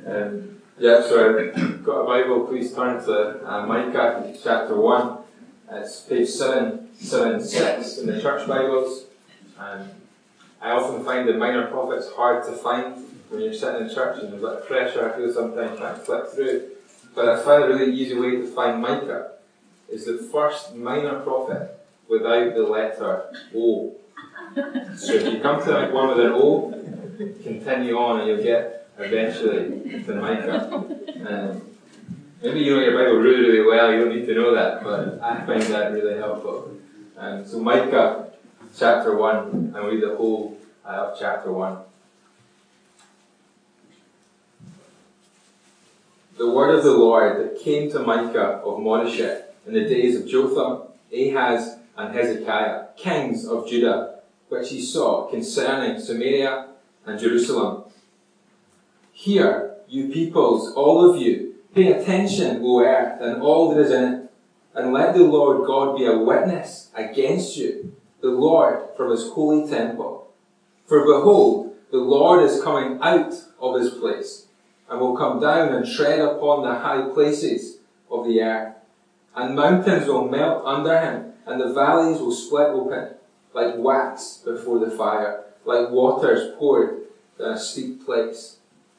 So if you've got a Bible, please turn to Micah chapter 1. It's page 776 in the church Bibles. I often find the minor prophets hard to find when you're sitting in church and there's like pressure, I feel sometimes trying to flip through. But I find a really easy way to find Micah is the first minor prophet without the letter O. So if you come to one with an O, continue on and you'll get eventually to Micah. Maybe you know your Bible really, really well, you don't need to know that, but I find that really helpful. So Micah chapter 1, and read the whole of chapter 1. The word of the Lord that came to Micah of Moresheth in the days of Jotham, Ahaz, and Hezekiah, kings of Judah, which he saw concerning Samaria and Jerusalem. Hear, you peoples, all of you, pay attention, O earth, and all that is in it, and let the Lord God be a witness against you, the Lord from his holy temple. For behold, the Lord is coming out of his place, and will come down and tread upon the high places of the earth. And mountains will melt under him, and the valleys will split open, like wax before the fire, like waters poured in a steep place.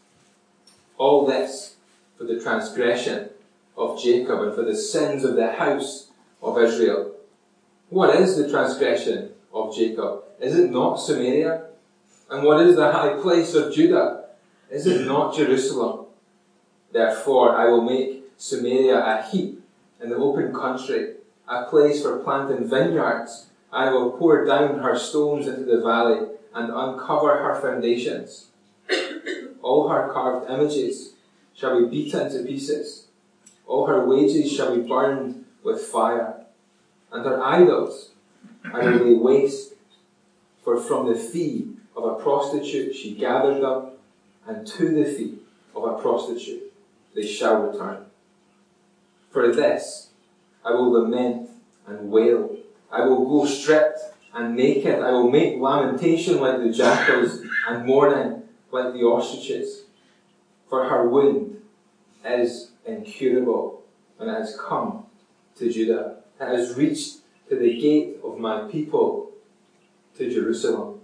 All this for the transgression of Jacob and for the sins of the house of Israel. What is the transgression of Jacob? Is it not Samaria? And what is the high place of Judah? Is it not Jerusalem? Therefore I will make Samaria a heap in the open country, a place for planting vineyards. I will pour down her stones into the valley and uncover her foundations. All her carved images shall be beaten to pieces. All her wages shall be burned with fire. And her idols I will lay waste. For from the fee of a prostitute she gathered them, and to the fee of a prostitute they shall return. For this I will lament and wail. I will go stripped and naked. I will make lamentation like the jackals and mourning like the ostriches. For her wound is incurable, and it has come to Judah. It has reached to the gate of my people, to Jerusalem.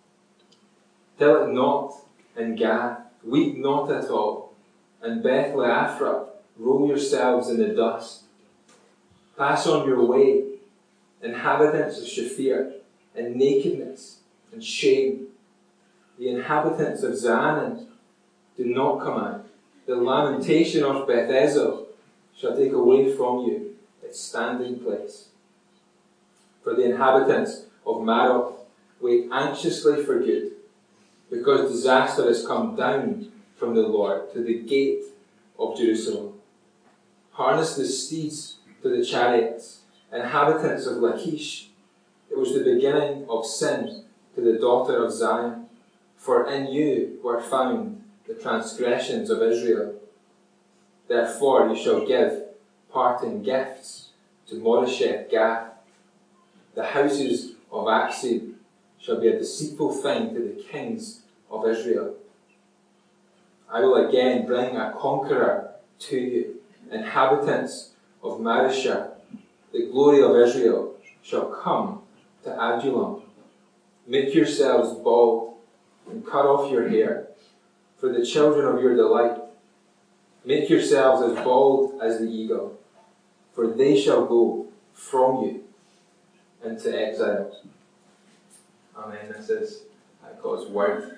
Tell it not in Gath, weep not at all. In Beth Leaphrah, roll yourselves in the dust. Pass on your way, inhabitants of Shaphir, in nakedness and shame. The inhabitants of Zaanan do not come out. The lamentation of Beth Ezel shall take away from you its standing place. For the inhabitants of Maroth wait anxiously for good, because disaster has come down from the Lord to the gate of Jerusalem. Harness the steeds to the chariots, inhabitants of Lachish. It was the beginning of sin to the daughter of Zion, for in you were found the transgressions of Israel. Therefore you shall give parting gifts to Moresheth Gath. The houses of Akzib shall be a deceitful thing to the kings of Israel. I will again bring a conqueror to you, inhabitants of Mareshah. The glory of Israel shall come to Adullam. Make yourselves bald and cut off your hair, for the children of your delight. Make yourselves as bald as the eagle, for they shall go from you into exile. Amen. This is God's word.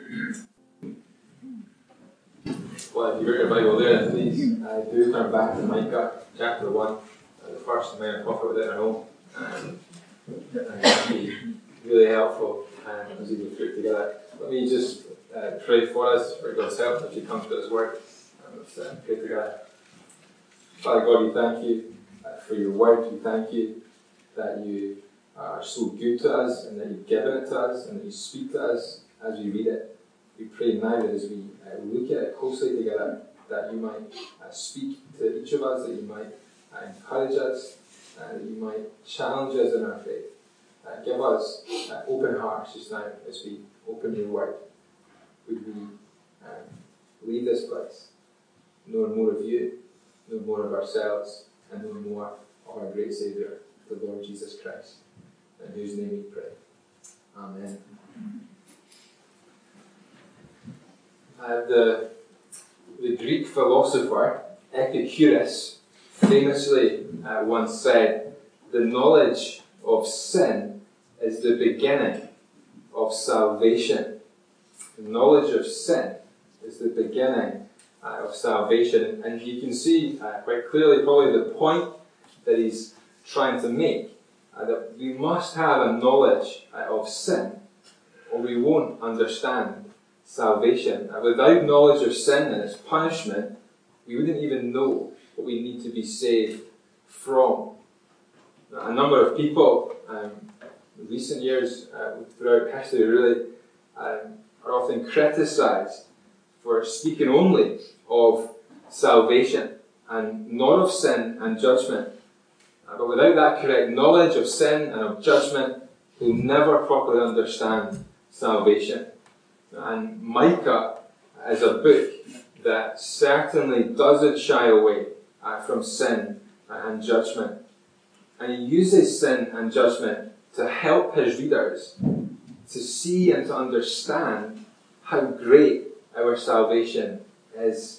Well, if you've got your Bible there, please do turn back to Micah chapter 1, the first minor prophet within our home. And that'll be really helpful as we go through it together. Let me just pray for us, for God's help as we come to His word. Let's pray together. Father God, we thank you for your word. We thank you that you are so good to us, and that you've given it to us, and that you speak to us as we read it. We pray now that as we look at it closely together, that you might speak to each of us, that you might encourage us, that you might challenge us in our faith. Give us open hearts just now as we open your word. Would we leave this place knowing more of you, knowing more of ourselves, and knowing more of our great Saviour, the Lord Jesus Christ, in whose name we pray. Amen. The Greek philosopher Epicurus famously once said, "The knowledge of sin is the beginning of salvation." The knowledge of sin is the beginning of salvation. And you can see quite clearly probably the point that he's trying to make, that we must have a knowledge of sin, or we won't understand salvation. Without knowledge of sin and its punishment, we wouldn't even know what we need to be saved from. A number of people in recent years, throughout history really, are often criticised for speaking only of salvation and not of sin and judgment. But without that correct knowledge of sin and of judgment, we'll never properly understand salvation. And Micah is a book that certainly doesn't shy away from sin and judgment. And he uses sin and judgment to help his readers to see and to understand how great our salvation is.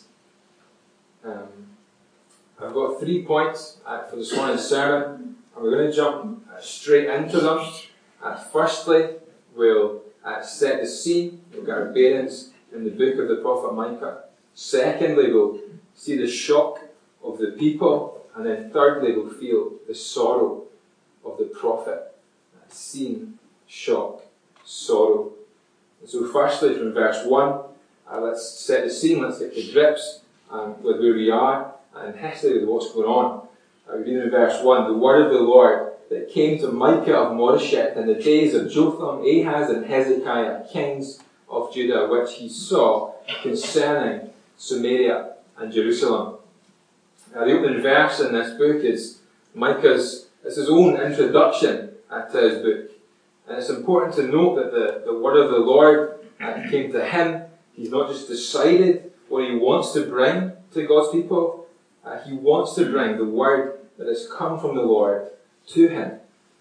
I've got 3 points for this morning's sermon, and we're going to jump straight into them. Firstly, we'll set the scene. We'll get our bearings in the book of the prophet Micah. Secondly, we'll see the shock of the people. And then thirdly, we'll feel the sorrow of the prophet. Scene, shock, sorrow. And so firstly, from verse 1, let's set the scene. Let's get to grips with where we are and history with what's going on. We read in verse 1, "The word of the Lord that came to Micah of Moresheth in the days of Jotham, Ahaz, and Hezekiah, kings of Judah, which he saw concerning Samaria and Jerusalem." The opening verse in this book is Micah's, it's his own introduction to his book. And it's important to note that the word of the Lord came to him. He's not just decided what he wants to bring to God's people. He wants to bring the word that has come from the Lord to him.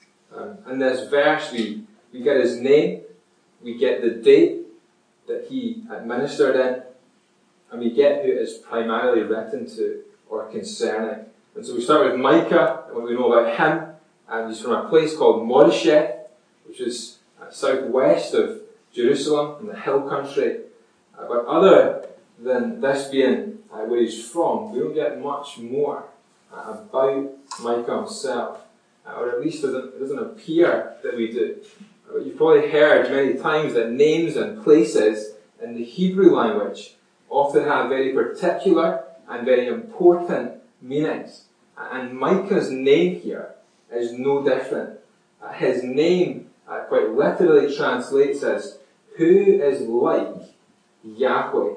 In this verse, we get his name, we get the date that he administered in, and we get who it is primarily written to or concerning. And so we start with Micah, and what we know about him, and he's from a place called Moresheth, which is southwest of Jerusalem in the hill country. But other than this being where he's from, we don't get much more about Micah himself, or at least it doesn't appear that we do. You've probably heard many times that names and places in the Hebrew language often have very particular and very important meanings. And Micah's name here is no different. His name quite literally translates as, "Who is like Yahweh?"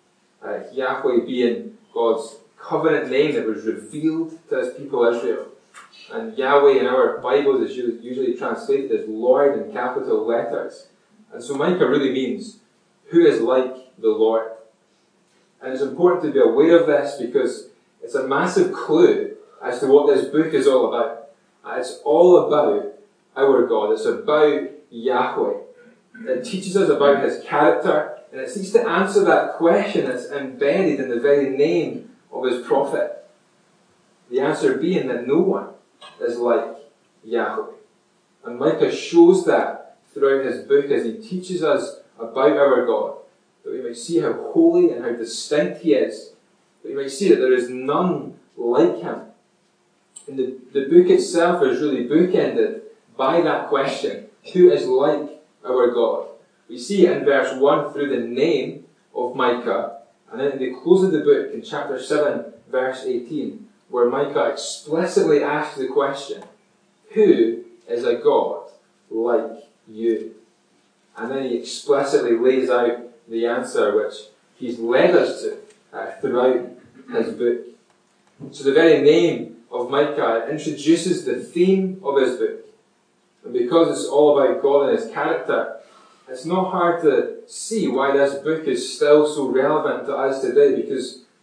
Yahweh being God's covenant name that was revealed to his people Israel. And Yahweh in our Bibles is usually translated as Lord in capital letters. And so Micah really means, "Who is like the Lord?" And it's important to be aware of this because it's a massive clue as to what this book is all about. It's all about our God. It's about Yahweh. It teaches us about his character, and it seeks to answer that question that's embedded in the very name of his prophet. The answer being that no one is like Yahweh. And Micah shows that throughout his book as he teaches us about our God, that we might see how holy and how distinct he is, that we might see that there is none like him. And the book itself is really bookended by that question, who is like our God? We see it in verse 1 through the name of Micah, and then at the close of the book in chapter 7, verse 18, where Micah explicitly asks the question, who is a God like you? And then he explicitly lays out the answer which he's led us to throughout his book. So the very name of Micah introduces the theme of his book. And because it's all about God and his character, it's not hard to see why this book is still so relevant to us today, because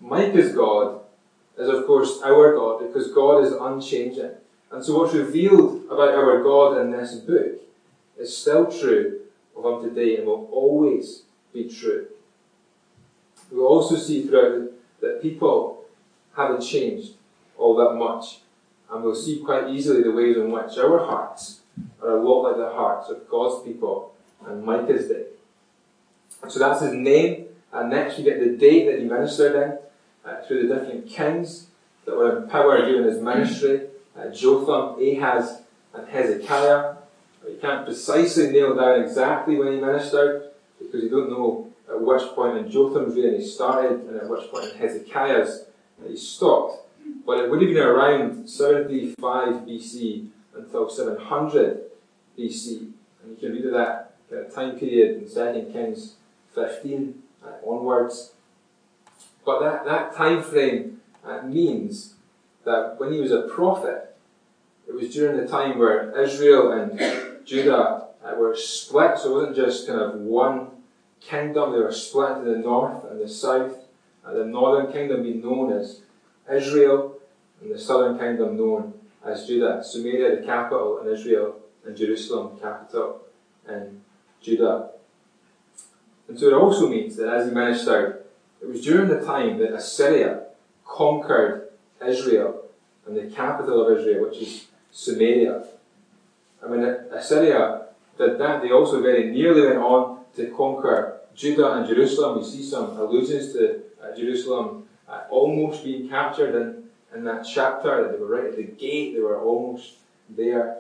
Micah's God is, of course, our God, because God is unchanging. And so what's revealed about our God in this book is still true of him today and will always be true. We'll also see throughout that people haven't changed all that much. And we'll see quite easily the ways in which our hearts are a lot like the hearts of God's people and Micah's day. And so that's his name. And next we get the date that he ministered in, through the different kings that were in power during his ministry. Jotham, Ahaz, and Hezekiah. You can't precisely nail down exactly when he ministered, because you don't know at which point in Jotham's reign he started and at which point in Hezekiah's he stopped. But it would have been around 735 BC until 700 BC. And you can read of that kind of time period in 2 Kings 15 onwards. But that time frame means that when he was a prophet, it was during the time where Israel and Judah were split. So it wasn't just kind of one kingdom. They were split into the north and the south. The northern kingdom being known as Israel, and the southern kingdom known as Judah. Samaria, the capital in Israel, and Jerusalem, the capital in Judah. And so it also means that as he ministered, it was during the time that Assyria conquered Israel and the capital of Israel, which is Samaria. And when Assyria did that, they also very nearly went on to conquer Judah and Jerusalem. We see some allusions to Jerusalem almost being captured in that chapter. They were right at the gate, they were almost there.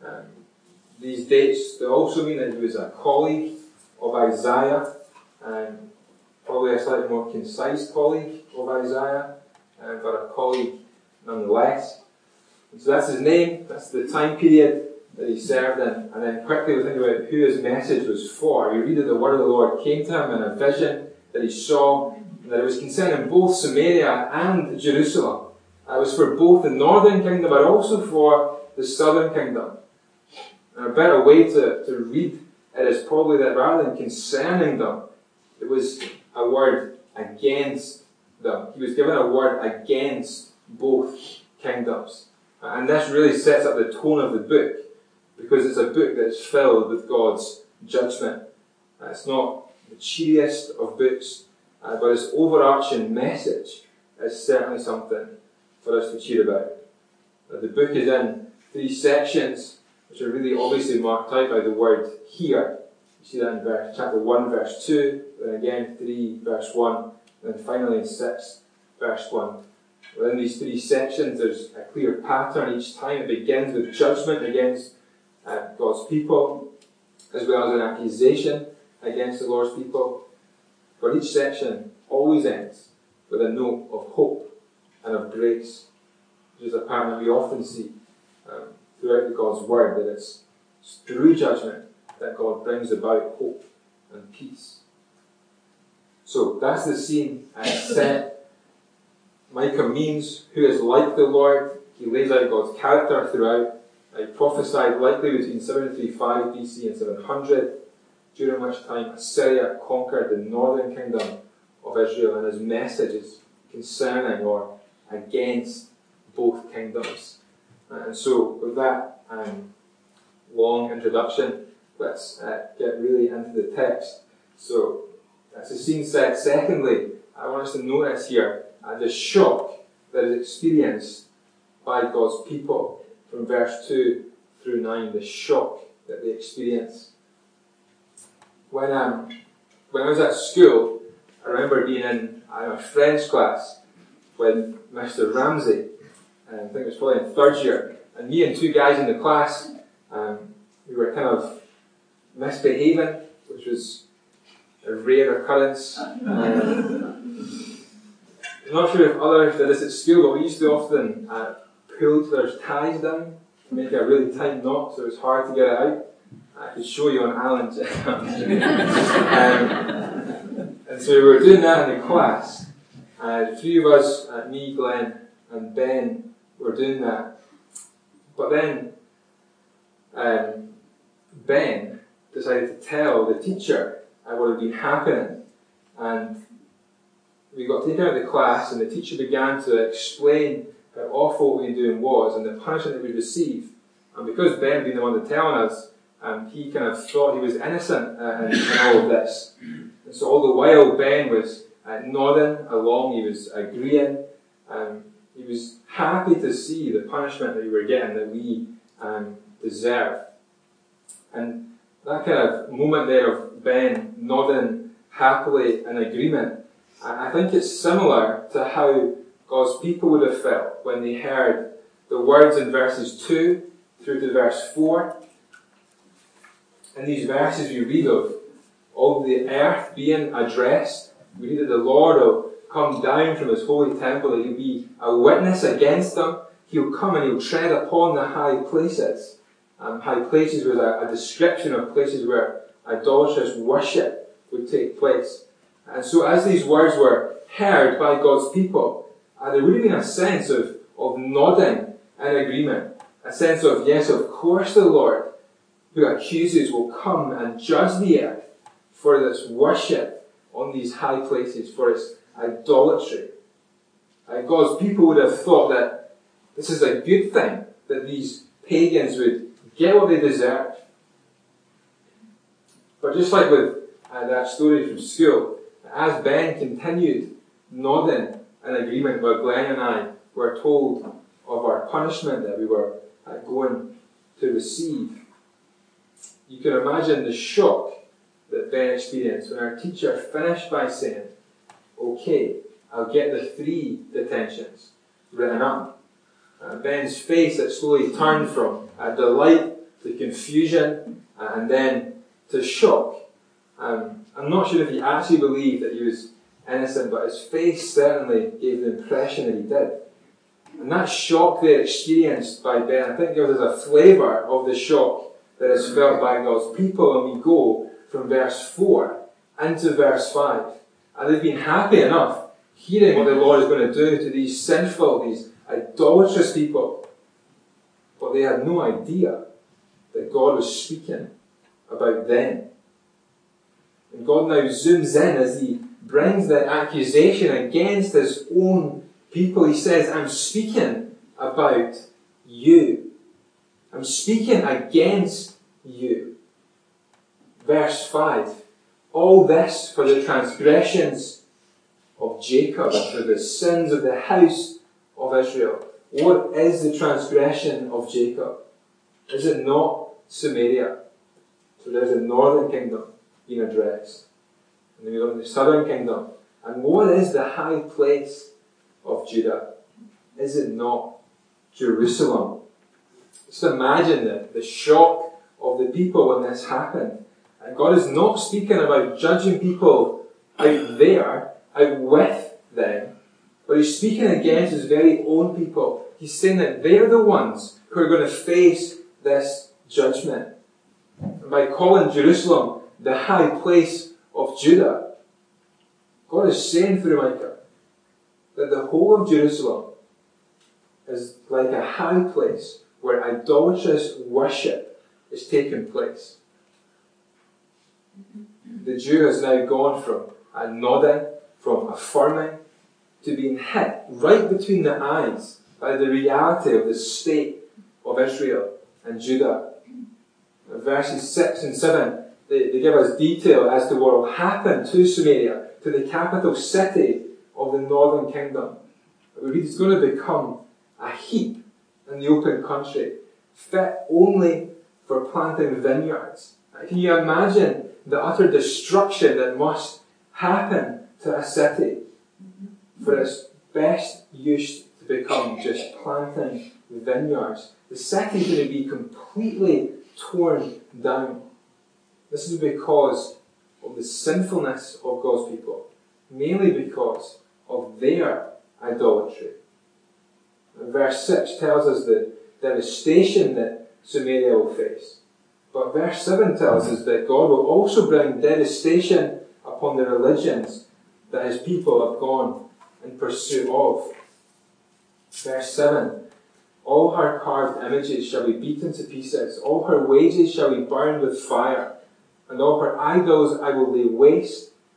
These dates, they also mean that he was a colleague of Isaiah, and probably a slightly more concise colleague of Isaiah, but a colleague nonetheless. And so that's his name, that's the time period that he served in. And then quickly we think about who his message was for. We read that the word of the Lord came to him in a vision that he saw, that it was concerning both Samaria and Jerusalem. It was for both the northern kingdom, but also for the southern kingdom. And a better way to read it is probably that rather than concerning them, it was a word against them. He was given a word against both kingdoms. And this really sets up the tone of the book, because it's a book that is filled with God's judgment. It's not the cheeriest of books, but its overarching message is certainly something for us to cheer about. The book is in 3 sections, which are really obviously marked out by the word here. You see that in chapter 1, verse 2, then again 3, verse 1, and then finally in 6, verse 1. Within these 3 sections, there's a clear pattern each time. It begins with judgment against God's people, as well as an accusation against the Lord's people. But each section always ends with a note of hope and of grace, which is a pattern that we often see throughout God's Word, that it's through judgment that God brings about hope and peace. So that's the scene set. Micah means who is like the Lord. He lays out God's character throughout. He prophesied likely between 735 BC and 700, during which time Assyria conquered the northern kingdom of Israel, and his message is concerning or against both kingdoms. And so with that long introduction, let's get really into the text. So that's the scene set. Secondly, I want us to notice here the shock that is experienced by God's people from verse 2 through 9, the shock that they experience. When I was at school, I remember being in a French class with Mr. Ramsey, I think it was probably in 3rd year, and me and 2 guys in the class, we were kind of misbehaving, which was a rare occurrence. I'm not sure if others did this at school, but we used to often pull each other's ties down to make a really tight knot, so it was hard to get it out. I could show you on Alan's. And so we were doing that in the class. The 3 of us, me, Glenn, and Ben, were doing that. But then Ben decided to tell the teacher what had been happening. And we got taken out of the class, and the teacher began to explain how awful what we were doing was and the punishment that we'd receive. And because Ben had been the one to telling us, he kind of thought he was innocent in all of this. And so all the while Ben was nodding along, he was agreeing, he was happy to see the punishment that we were getting, that we deserve. And that kind of moment there of Ben nodding happily in agreement, I think it's similar to how God's people would have felt when they heard the words in verses 2 through to verse 4. In these verses we read of all the earth being addressed. We read that the Lord will come down from his holy temple, that he'll be a witness against them. He'll come and he'll tread upon the high places. High places was a description of places where idolatrous worship would take place. And so as these words were heard by God's people, there would have been a sense of nodding in agreement. A sense of, yes, of course the Lord, who accuses, will come and judge the earth for this worship on these high places, for its idolatry. God's people would have thought that this is a good thing, that these pagans would get what they deserve. But just like with that story from school, as Ben continued nodding in agreement while Glenn and I were told of our punishment that we were going to receive, you can imagine the shock that Ben experienced when our teacher finished by saying, "Okay, I'll get the 3 detentions written up." Ben's face that slowly turned from delight to confusion and then to shock. I'm not sure if he actually believed that he was innocent, but his face certainly gave the impression that he did. And that shock there experienced by Ben, I think gives us a flavour of the shock that is felt by God's people when we go from verse 4 into verse 5. And they've been happy enough hearing what the Lord is going to do to these sinful, these idolatrous people. But they had no idea that God was speaking about them. And God now zooms in as he brings the accusation against his own people. He says, "I'm speaking about you. I'm speaking against you." Verse 5. "All this for the transgressions of Jacob and for the sins of the house of Israel." What is the transgression of Jacob? Is it not Samaria? So there's the northern kingdom being addressed. And then we look at the southern kingdom. And what is the high place of Judah? Is it not Jerusalem? Just imagine the shock of the people when this happened. And God is not speaking about judging people out there, out with them, but he's speaking against his very own people. He's saying that they're the ones who are going to face this judgment. And by calling Jerusalem the high place of Judah, God is saying through Micah that the whole of Jerusalem is like a high place where idolatrous worship is taking place. The Jew has now gone from nodding, from affirming, to being hit right between the eyes by the reality of the state of Israel and Judah. In verses 6 and 7, they give us detail as to what will happen to Samaria, to the capital city of the northern kingdom. We read it's going to become a heap in the open country, fit only for planting vineyards. Can you imagine the utter destruction that must happen to a city for its best use to become just planting vineyards? The city is going to be completely torn down. This is because of the sinfulness of God's people, mainly because of their idolatry. And verse 6 tells us the devastation that Samaria will face. But verse 7 tells us that God will also bring devastation upon the religions that his people have gone in pursuit of. Verse 7, "All her carved images shall be beaten to pieces, all her wages shall be burned with fire, and all her idols I will lay waste,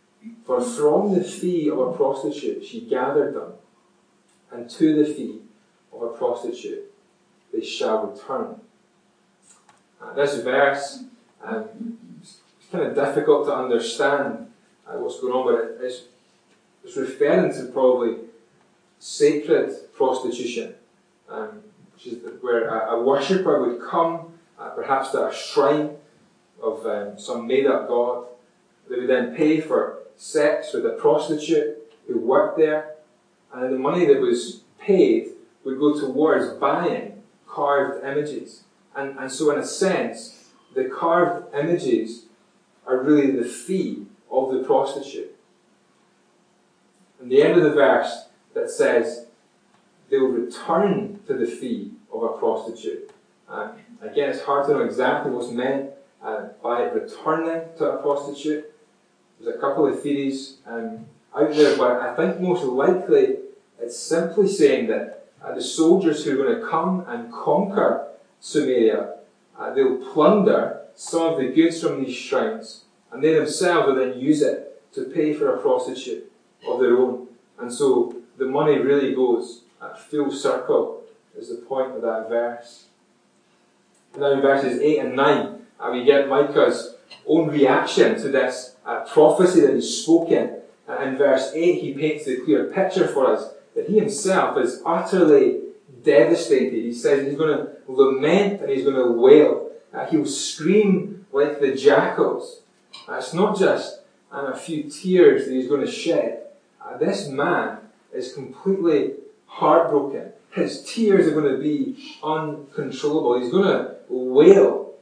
For from the fee of a prostitute she gathered them, and to the fee of a prostitute they shall return. This verse, it's kind of difficult to understand what's going on, but it's referring to probably sacred prostitution, which is where a worshipper would come, perhaps to a shrine of some made-up god. They would then pay for sex with a prostitute who worked there, and the money that was paid would go towards buying carved images. And so in a sense, the carved images are really the fee of the prostitute. And the end of the verse that says, they'll return to the fee of a prostitute. Again, it's hard to know exactly what's meant by returning to a prostitute. There's a couple of theories out there, but I think most likely it's simply saying that the soldiers who are going to come and conquer Samaria, they'll plunder some of the goods from these shrines, and they themselves will then use it to pay for a prostitute of their own. And so the money really goes full circle, is the point of that verse. Now in verses 8 and 9, we get Micah's own reaction to this prophecy that he's spoken. In verse 8, he paints a clear picture for us that he himself is utterly devastated. He says he's going to lament and he's going to wail. He will scream like the jackals. It's not just a few tears that he's going to shed. This man is completely heartbroken. His tears are going to be uncontrollable. He's going to wail.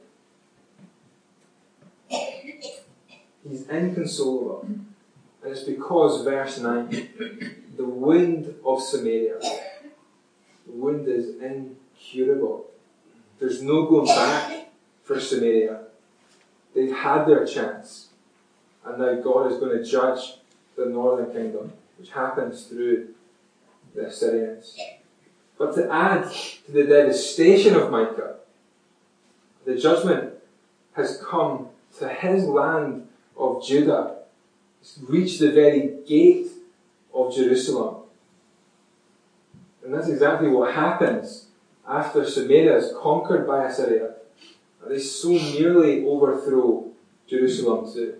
He's inconsolable. And it's because, verse 9, the wound of Samaria, the wound is incurable. There's no going back for Samaria. They've had their chance. And now God is going to judge the northern kingdom, which happens through the Assyrians. But to add to the devastation of Micah, the judgment has come to his land of Judah. It's reached the very gate of Jerusalem. And that's exactly what happens after Samaria is conquered by Assyria. They so nearly overthrow Jerusalem too.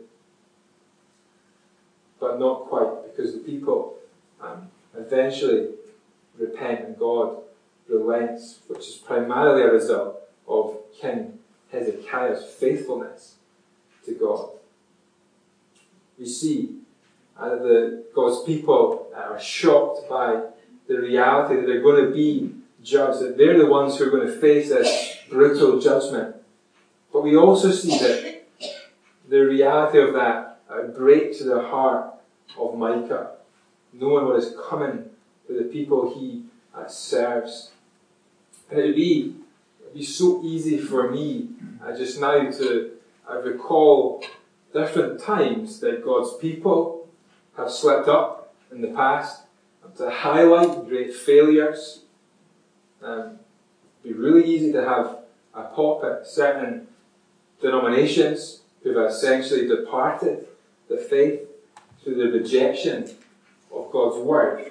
But not quite, because the people eventually repent and God relents, which is primarily a result of King Hezekiah's faithfulness to God. We see that God's people are shocked by the reality that they're going to be judged, that they're the ones who are going to face this brutal judgment. But we also see that the reality of that breaks the heart of Micah, knowing what is coming to the people he serves. And it would be so easy for me just now to recall different times that God's people have slipped up in the past, and to highlight great failures. It'd be really easy to have a pop at certain denominations who have essentially departed the faith through the rejection of God's word.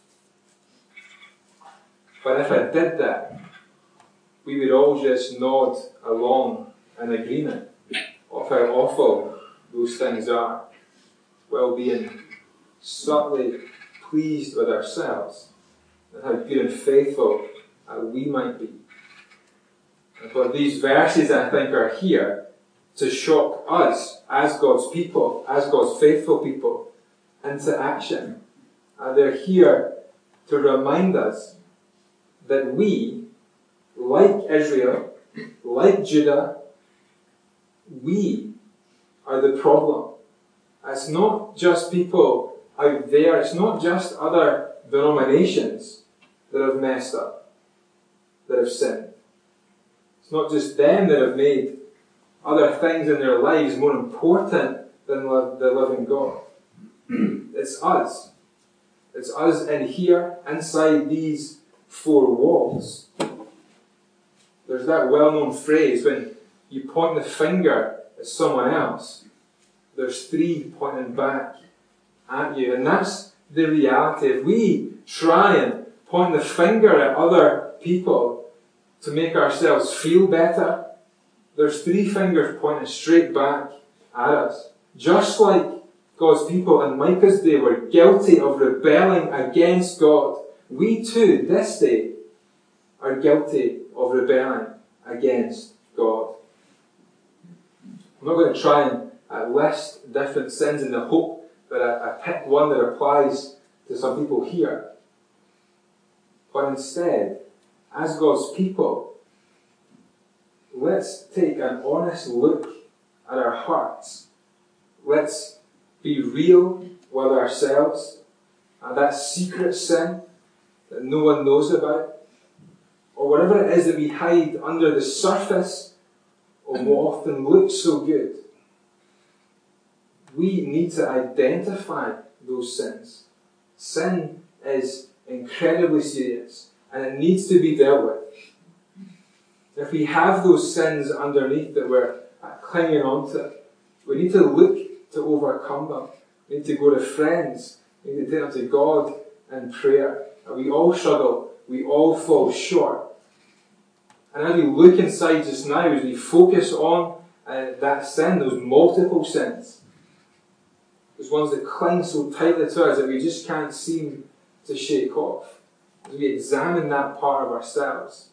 But if I did that, we would all just nod along in agreement of how awful those things are, while being subtly pleased with ourselves and how good and faithful we might be. But these verses, I think, are here to shock us as God's people, as God's faithful people, into action. They're here to remind us that we, like Israel, like Judah, we are the problem. It's not just people out there, it's not just other denominations that have messed up, that have sinned. It's not just them that have made other things in their lives more important than the living God. It's us. It's us in here, inside these four walls. There's that well-known phrase, when you point the finger at someone else, there's three pointing back at you. And that's the reality. If we try and point the finger at other people to make ourselves feel better, there's 3 fingers pointing straight back at us. Just like God's people in Micah's day were guilty of rebelling against God, we too, this day, are guilty of rebelling against God. I'm not going to try and list different sins in the hope that I pick one that applies to some people here. But instead, as God's people, let's take an honest look at our hearts. Let's be real with ourselves and that secret sin that no one knows about, or whatever it is that we hide under the surface of what often looks so good. We need to identify those sins. Sin is incredibly serious and it needs to be dealt with. If we have those sins underneath that we're clinging onto, we need to look to overcome them. We need to go to friends. We need to take them to God in prayer. And we all struggle. We all fall short. And as we look inside just now, as we focus on that sin, those multiple sins, those ones that cling so tightly to us that we just can't seem to shake off, as we examine that part of ourselves,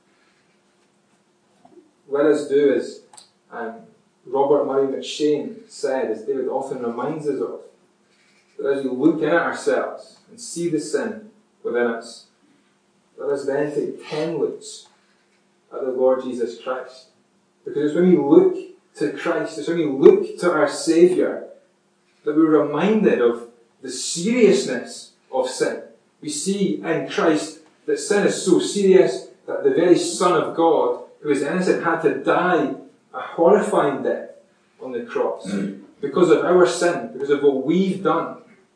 let us do as Robert Murray McShane said, as David often reminds us of, that as we look in at ourselves and see the sin within us, let us then take 10 looks at the Lord Jesus Christ. Because it's when we look to Christ, it's when we look to our Saviour, that we're reminded of the seriousness of sin. We see in Christ that sin is so serious that the very Son of God, who is innocent, had to die a horrifying death on the cross because of our sin, because of what we've done.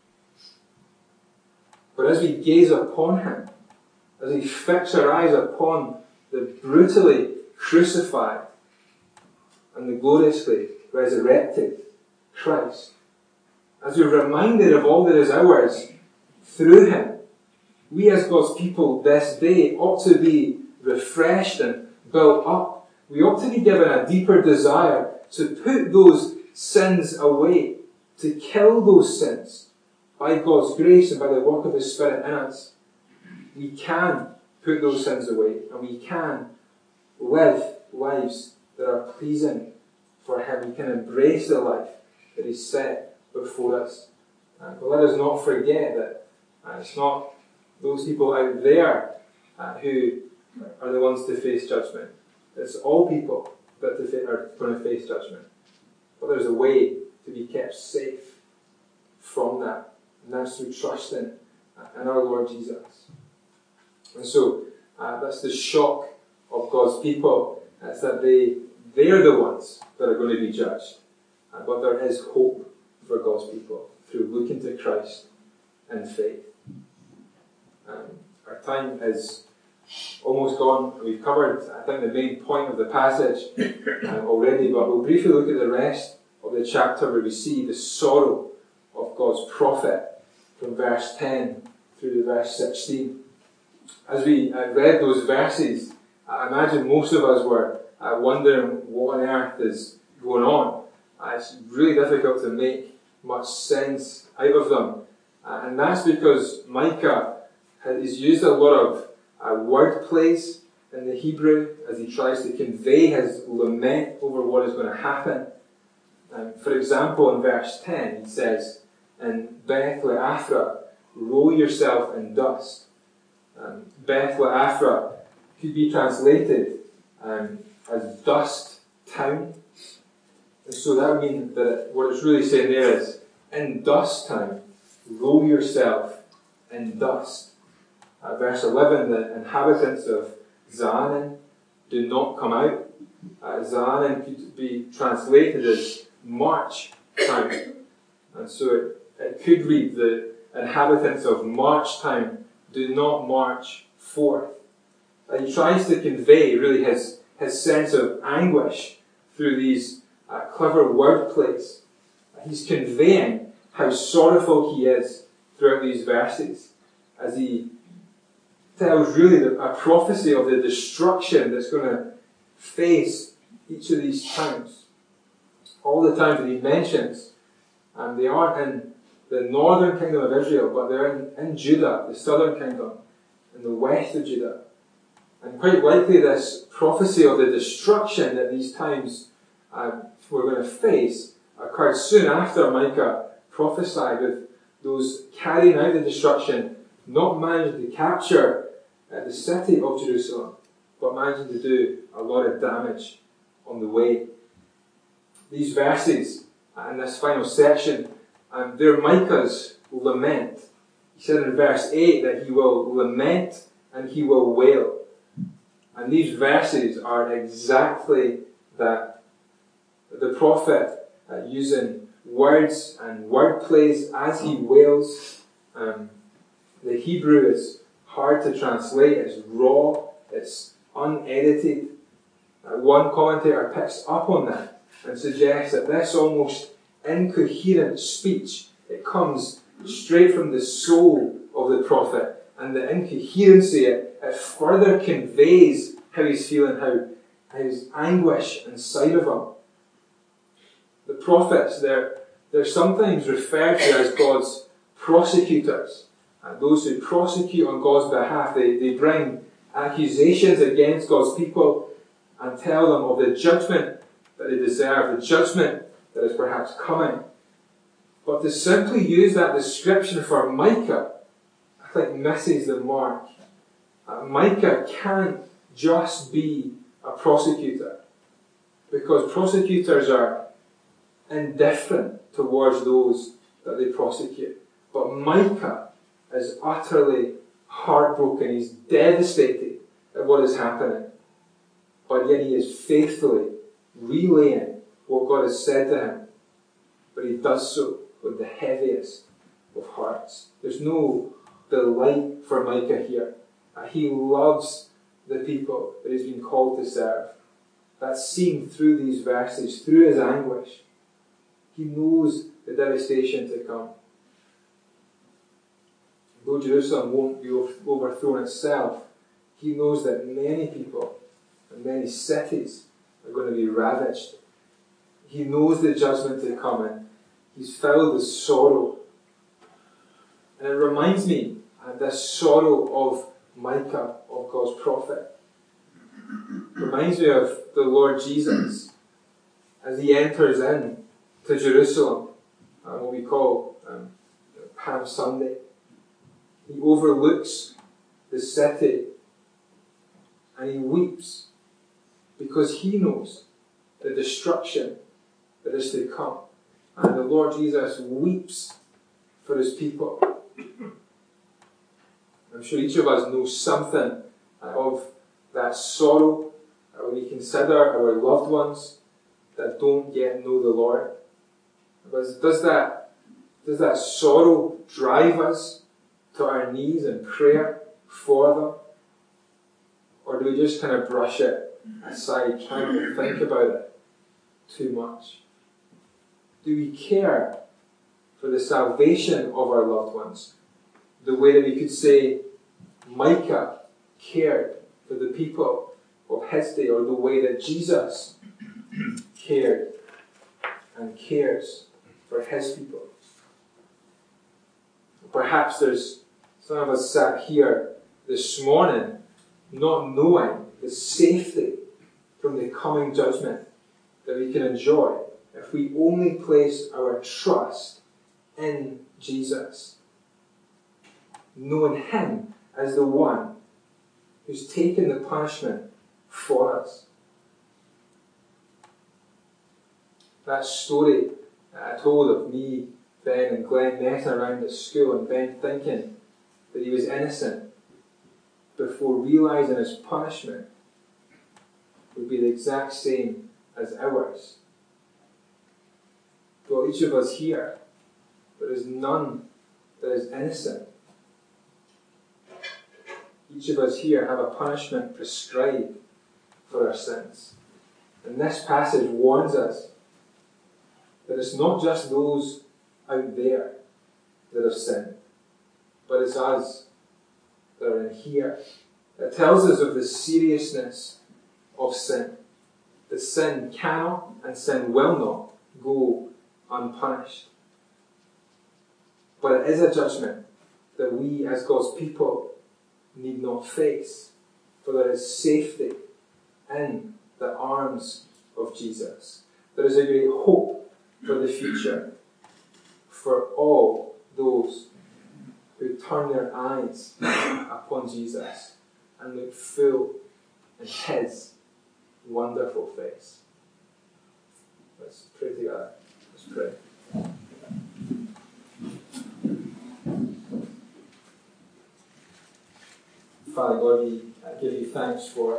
But as we gaze upon Him, as we fix our eyes upon the brutally crucified and the gloriously resurrected Christ, as we're reminded of all that is ours through Him, we as God's people this day ought to be refreshed and built up. We ought to be given a deeper desire to put those sins away, to kill those sins by God's grace and by the work of His Spirit in us. We can put those sins away and we can live lives that are pleasing for Him. We can embrace the life that He's set before us. But let us not forget that it's not those people out there who are the ones to face judgment. It's all people that are going to face judgment. But there's a way to be kept safe from that. And that's through trusting in our Lord Jesus. And so, that's the shock of God's people. It's that they're the ones that are going to be judged. But there is hope for God's people through looking to Christ in faith. Our time is almost gone. We've covered, I think, the main point of the passage already, but we'll briefly look at the rest of the chapter where we see the sorrow of God's prophet from verse 10 through to verse 16. As we read those verses, I imagine most of us were wondering what on earth is going on. It's really difficult to make much sense out of them. And that's because Micah has used a lot of word plays in the Hebrew as he tries to convey his lament over what is going to happen. For example, in verse 10, he says, "In Beth Le'aphra, roll yourself in dust." Beth Le'aphra could be translated as dust town. And so that would mean that what it's really saying there is, in dust town, roll yourself in dust. Verse 11, the inhabitants of Zaanan do not come out. Zaanan could be translated as March town. And so it could read, the inhabitants of March town do not march forth. He tries to convey really his sense of anguish through these clever wordplays. He's conveying how sorrowful he is throughout these verses, as he tells really a prophecy of the destruction that's going to face each of these towns. All the towns that he mentions, they aren't in the northern kingdom of Israel, but they're in Judah, the southern kingdom, in the west of Judah. And quite likely this prophecy of the destruction that these towns were going to face occurred soon after Micah prophesied, with those carrying out the destruction not managing to capture the city of Jerusalem, but managing to do a lot of damage on the way. These verses in this final section, they're Micah's lament. He said in verse 8 that he will lament and he will wail. And these verses are exactly that. The prophet using words and wordplays as he wails. The Hebrew is hard to translate. It's raw. It's unedited. One commentator picks up on that and suggests that this almost incoherent speech, it comes straight from the soul of the prophet, and the incoherency, it further conveys how he's feeling, how his anguish inside of him. The prophets, they're sometimes referred to as God's prosecutors. Those who prosecute on God's behalf, they bring accusations against God's people and tell them of the judgment that they deserve, the judgment that is perhaps coming. But to simply use that description for Micah, I think misses the mark. Micah can't just be a prosecutor, because prosecutors are indifferent towards those that they prosecute. But Micah is utterly heartbroken. He's devastated at what is happening. But yet he is faithfully relaying what God has said to him. But he does so with the heaviest of hearts. There's no delight for Micah here. He loves the people that he's been called to serve. That's seen through these verses, through his anguish. He knows the devastation to come. Though Jerusalem won't be overthrown itself, he knows that many people and many cities are going to be ravaged. He knows the judgment to come, and he's filled with sorrow. And it reminds me of this sorrow of Micah, of God's prophet. It reminds me of the Lord Jesus as he enters in to Jerusalem, what we call Palm Sunday. He overlooks the city and he weeps because he knows the destruction that is to come. And the Lord Jesus weeps for his people. I'm sure each of us knows something of that sorrow when we consider our loved ones that don't yet know the Lord. But does that sorrow drive us to our knees in prayer for them? Or do we just kind of brush it aside, trying to think about it too much? Do we care for the salvation of our loved ones the way that we could say Micah cared for the people of his day, or the way that Jesus cared and cares for his people? Perhaps there's some of us sat here this morning not knowing the safety from the coming judgment that we can enjoy if we only place our trust in Jesus, knowing him as the one who's taken the punishment for us. That story I told of me, Ben and Glenn messing around at school, and Ben thinking that he was innocent before realising his punishment would be the exact same as ours. For each of us here, there is none that is innocent. Each of us here have a punishment prescribed for our sins. And this passage warns us that it's not just those out there that have sinned, but it's us that are in here. It tells us of the seriousness of sin. That sin cannot and sin will not go unpunished. But it is a judgment that we as God's people need not face, for there is safety in the arms of Jesus. There is a great hope for the future for all those who turn their eyes upon Jesus and look full in His wonderful face. Let's pray together. Let's pray. Father God, we give you thanks for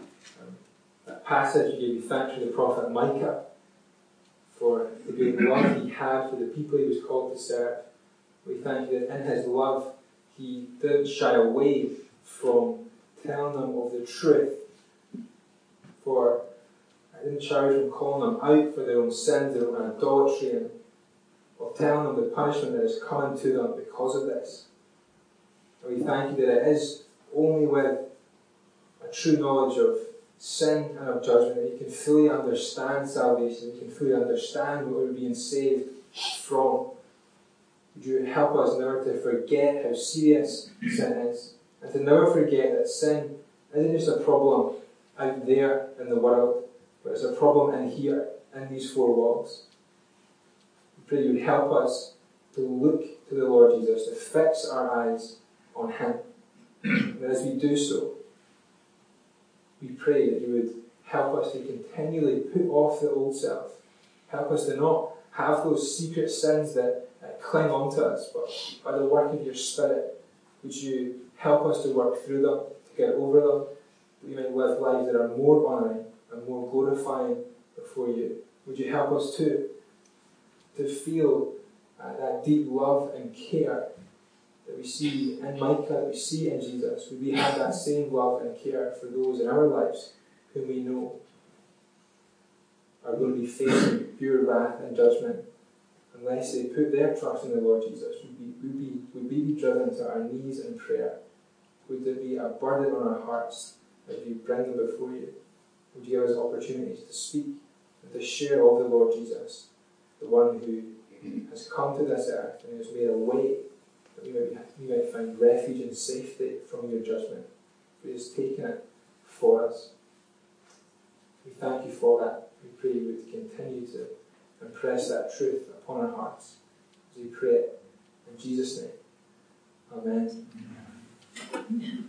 that passage. We give you thanks for the prophet Micah, for the great love he had for the people he was called to serve. We thank you that in his love he didn't shy away from telling them of the truth, for he didn't shy away from calling them out for their own sins, their own idolatry, and of telling them the punishment that is coming to them because of this. And we thank you that it is only with a true knowledge of sin and of judgment that we can fully understand salvation, we can fully understand what we're being saved from. Would you help us never to forget how serious sin is, and to never forget that sin isn't just a problem out there in the world, but it's a problem in here, in these four walls. We pray you would help us to look to the Lord Jesus, to fix our eyes on Him. And as we do so, we pray that you would help us to continually put off the old self. Help us to not have those secret sins that cling onto us, but by the work of your Spirit, would you help us to work through them, to get over them, that we might live lives that are more honouring and more glorifying before you. Would you help us to feel that deep love and care that we see in Micah, that we see in Jesus? Would we have that same love and care for those in our lives whom we know are going to be facing your wrath and judgment unless they put their trust in the Lord Jesus? Would we be driven to our knees in prayer? Would there be a burden on our hearts as we bring them before you? Would you give us opportunities to speak and to share of the Lord Jesus, the one who has come to this earth and who has made a way that we might find refuge and safety from your judgment. He has taken it for us. We thank you for that. We pray you would continue to impress that truth upon our hearts as we pray it in Jesus' name. Amen.